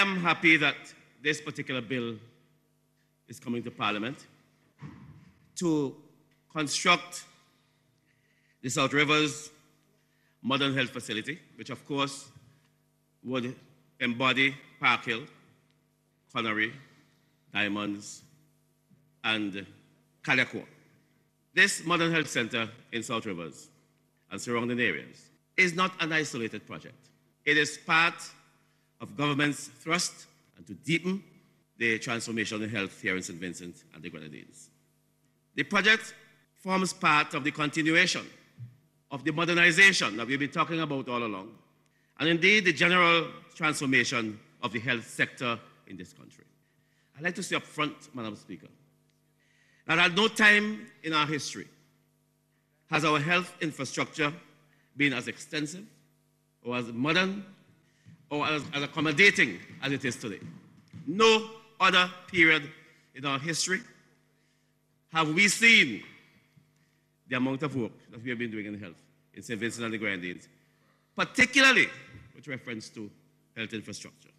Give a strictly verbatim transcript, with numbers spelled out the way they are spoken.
am happy that this particular bill is coming to Parliament to construct the South Rivers Modern Health Facility, which of course would embody Park Hill, Connery, Diamonds, and Caliacor. This Modern Health Center in South Rivers and surrounding areas is not an isolated project. It is part of government's thrust and to deepen the transformation in health here in Saint Vincent and the Grenadines. The project forms part of the continuation of the modernization that we've been talking about all along, and indeed the general transformation of the health sector in this country. I'd like to say up front, Madam Speaker, that at no time in our history has our health infrastructure been as extensive or as modern or as, as accommodating as it is today. No other period in our history have we seen the amount of work that we have been doing in health in Saint Vincent and the Grenadines, particularly with reference to health infrastructure.